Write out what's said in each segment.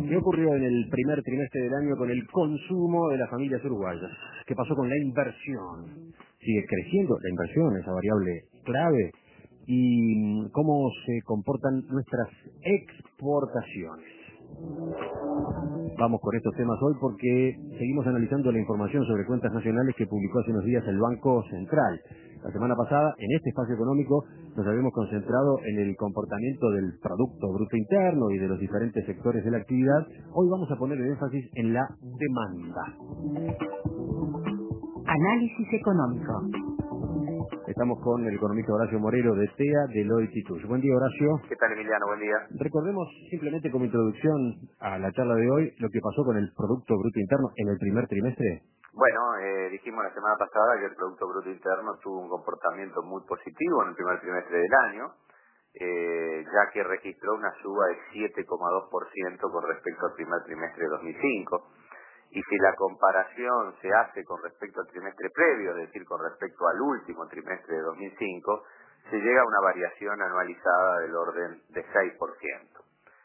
¿Qué ocurrió en el primer trimestre del año con el consumo de las familias uruguayas? ¿Qué pasó con la inversión? ¿Sigue creciendo la inversión, esa variable clave? ¿Y cómo se comportan nuestras exportaciones? Vamos con estos temas hoy porque seguimos analizando la información sobre cuentas nacionales que publicó hace unos días el Banco Central. La semana pasada, en este espacio económico, nos habíamos concentrado en el comportamiento del Producto Bruto Interno y de los diferentes sectores de la actividad. Hoy vamos a poner el énfasis en la demanda. Análisis económico. Estamos con el economista Horacio Morero de TEA, Deloitte y Touche. Buen día, Horacio. ¿Qué tal, Emiliano? Buen día. Recordemos simplemente como introducción a la charla de hoy lo que pasó con el Producto Bruto Interno en el primer trimestre. Bueno, dijimos la semana pasada que el Producto Bruto Interno tuvo un comportamiento muy positivo en el primer trimestre del año, ya que registró una suba de 7,2% con respecto al primer trimestre de 2005. Y si la comparación se hace con respecto al trimestre previo, es decir, con respecto al último trimestre de 2005, se llega a una variación anualizada del orden de 6%.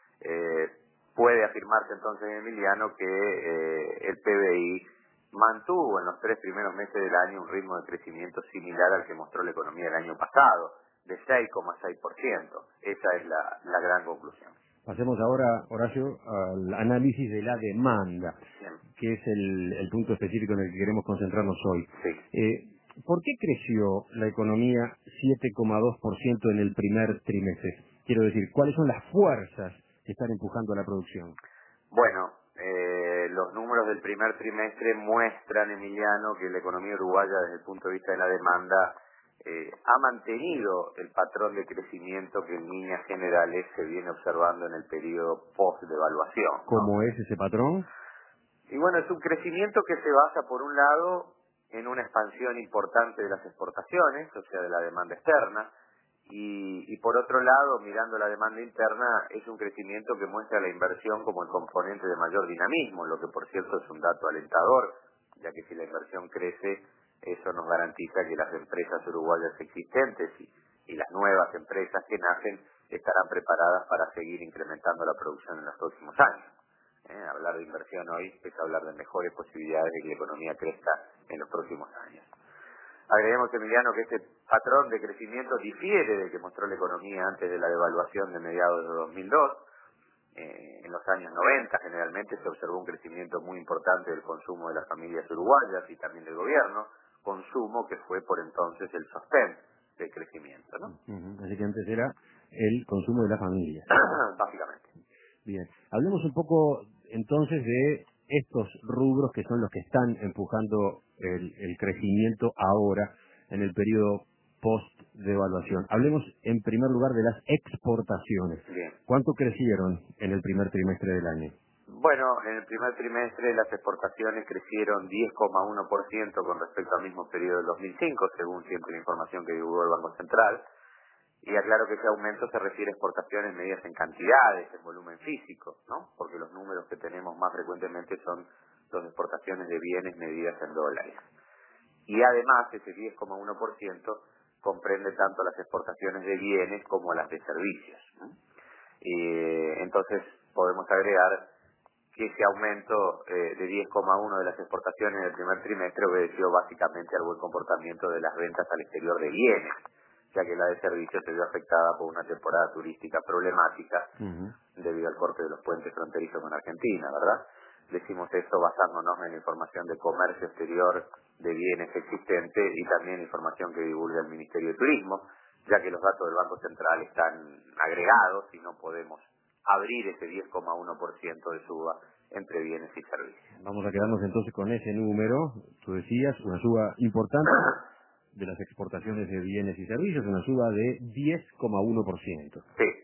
Puede afirmarse entonces, Emiliano, que el PBI mantuvo en los 3 primeros meses del año un ritmo de crecimiento similar al que mostró la economía el año pasado, de 6,6%. Esa es la gran conclusión. Pasemos ahora, Horacio, al análisis de la demanda, Bien. que es el punto específico en el que queremos concentrarnos hoy. Sí. ¿Por qué creció la economía 7,2% en el primer trimestre? Quiero decir, ¿cuáles son las fuerzas que están empujando a la producción? Bueno, los números del primer trimestre muestran, Emiliano, que la economía uruguaya desde el punto de vista de la demanda ha mantenido el patrón de crecimiento que en líneas generales se viene observando en el periodo post-devaluación, ¿no? ¿Cómo es ese patrón? Y bueno, es un crecimiento que se basa, por un lado, en una expansión importante de las exportaciones, o sea, de la demanda externa, y por otro lado, mirando la demanda interna, es un crecimiento que muestra la inversión como el componente de mayor dinamismo, lo que por cierto es un dato alentador, ya que si la inversión crece, eso nos garantiza que las empresas uruguayas existentes y las nuevas empresas que nacen estarán preparadas para seguir incrementando la producción en los próximos años. Hablar de inversión hoy es hablar de mejores posibilidades de que la economía crezca en los próximos años. Agreguemos, Emiliano, que este patrón de crecimiento difiere del que mostró la economía antes de la devaluación de mediados de 2002. En los años 90 generalmente se observó un crecimiento muy importante del consumo de las familias uruguayas y también del gobierno, consumo que fue por entonces el sostén del crecimiento, ¿no? Así que antes era el consumo de la familia. Básicamente. Bien, hablemos un poco entonces de estos rubros que son los que están empujando el crecimiento ahora en el periodo post-devaluación. Hablemos en primer lugar de las exportaciones. Bien. ¿Cuánto crecieron en el primer trimestre del año? Bueno, en el primer trimestre las exportaciones crecieron 10,1% con respecto al mismo periodo del 2005, según siempre la información que divulgó el Banco Central. Y aclaro que ese aumento se refiere a exportaciones medidas en cantidades, en volumen físico, ¿no? Porque los números que tenemos más frecuentemente son las exportaciones de bienes medidas en dólares. Y además ese 10,1% comprende tanto las exportaciones de bienes como las de servicios, ¿no? Entonces podemos agregar que ese aumento de 10,1 de las exportaciones en el primer trimestre obedeció básicamente al buen comportamiento de las ventas al exterior de bienes, ya que la de servicios se vio afectada por una temporada turística problemática debido al corte de los puentes fronterizos con Argentina, ¿verdad? Decimos esto basándonos en la información de comercio exterior de bienes existente y también información que divulga el Ministerio de Turismo, ya que los datos del Banco Central están agregados y no podemos abrir ese 10,1% de suba entre bienes y servicios. Vamos a quedarnos entonces con ese número. Tú decías, una suba importante de las exportaciones de bienes y servicios, una suba de 10,1%.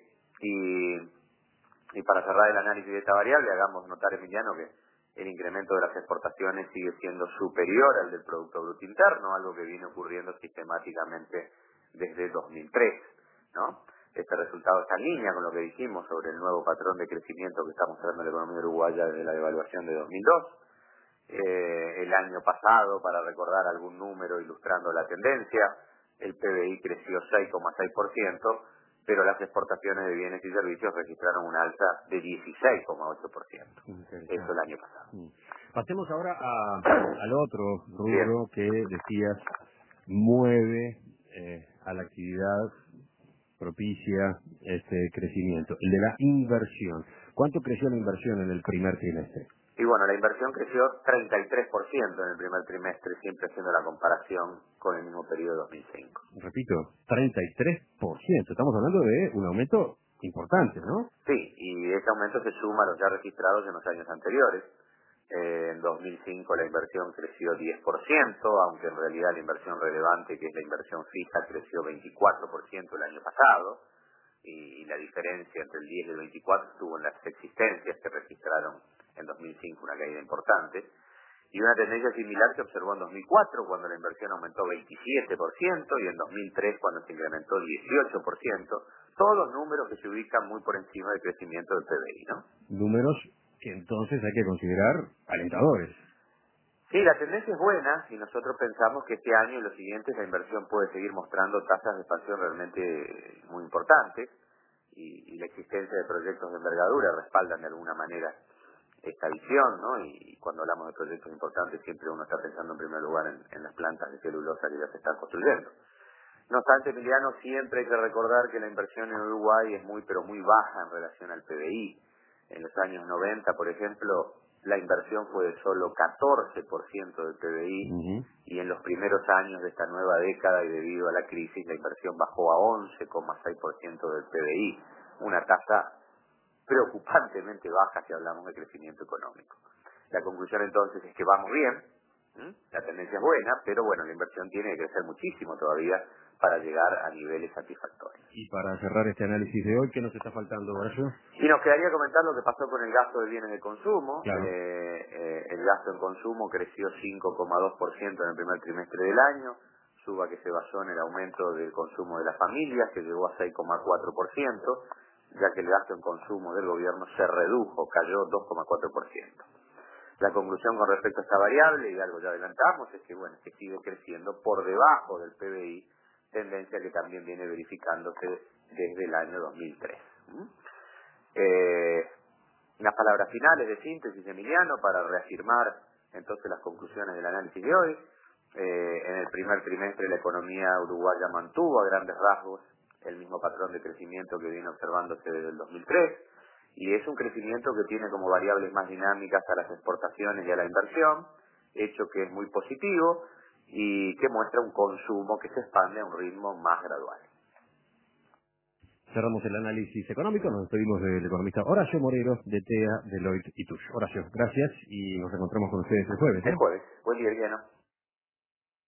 Sí, y para cerrar el análisis de esta variable, hagamos notar, Emiliano, que el incremento de las exportaciones sigue siendo superior al del Producto Bruto Interno, algo que viene ocurriendo sistemáticamente desde 2003, ¿no? Este resultado está en línea con lo que dijimos sobre el nuevo patrón de crecimiento que está mostrando la economía uruguaya desde la devaluación de 2002. El año pasado, para recordar algún número ilustrando la tendencia, el PBI creció 6,6%, pero las exportaciones de bienes y servicios registraron un alza de 16,8%. Eso el año pasado. Pasemos ahora al otro rubro que decías mueve a la actividad, propicia este crecimiento, el de la inversión. ¿Cuánto creció la inversión en el primer trimestre? Y bueno, la inversión creció 33% en el primer trimestre, siempre haciendo la comparación con el mismo periodo de 2005. Repito, 33%. Estamos hablando de un aumento importante, ¿no? Sí, y ese aumento se suma a los ya registrados en los años anteriores. En 2005 la inversión creció 10%, aunque en realidad la inversión relevante, que es la inversión fija, creció 24% el año pasado. Y la diferencia entre el 10 y el 24 estuvo en las existencias que registraron en 2005 una caída importante, y una tendencia similar se observó en 2004 cuando la inversión aumentó 27% y en 2003 cuando se incrementó 18%, todos números que se ubican muy por encima del crecimiento del PBI, ¿no? Números que entonces hay que considerar alentadores. Sí, la tendencia es buena y nosotros pensamos que este año y los siguientes la inversión puede seguir mostrando tasas de expansión realmente muy importantes y la existencia de proyectos de envergadura respaldan de alguna manera esta visión, ¿no? Y cuando hablamos de proyectos importantes siempre uno está pensando en primer lugar en las plantas de celulosa que ya se están construyendo. No obstante, Emiliano, siempre hay que recordar que la inversión en Uruguay es muy pero muy baja en relación al PBI. En los años 90, por ejemplo, la inversión fue de solo 14% del PBI y en los primeros años de esta nueva década y debido a la crisis la inversión bajó a 11,6% del PBI, una tasa preocupantemente baja si hablamos de crecimiento económico. La conclusión entonces es que vamos bien, la tendencia es buena, pero bueno, la inversión tiene que crecer muchísimo todavía para llegar a niveles satisfactorios. Y para cerrar este análisis de hoy, ¿qué nos está faltando, Horacio? Y nos quedaría comentar lo que pasó con el gasto de bienes de consumo. Claro. El gasto en consumo creció 5,2% en el primer trimestre del año, suba que se basó en el aumento del consumo de las familias, que llegó a 6,4%, ya que el gasto en consumo del gobierno se redujo, cayó 2,4%. La conclusión con respecto a esta variable, y algo ya adelantamos, es que bueno, que sigue creciendo por debajo del PBI, tendencia que también viene verificándose desde el año 2003. Unas palabras finales de síntesis, Emiliano, para reafirmar entonces las conclusiones del análisis de hoy. En el primer trimestre la economía uruguaya mantuvo a grandes rasgos el mismo patrón de crecimiento que viene observándose desde el 2003, y es un crecimiento que tiene como variables más dinámicas a las exportaciones y a la inversión, hecho que es muy positivo y que muestra un consumo que se expande a un ritmo más gradual. Cerramos el análisis económico, nos despedimos del economista Horacio Moreiro, de TEA, Deloitte y Touche. Horacio, gracias y nos encontramos con ustedes el jueves. El jueves. Buen día, Guillermo.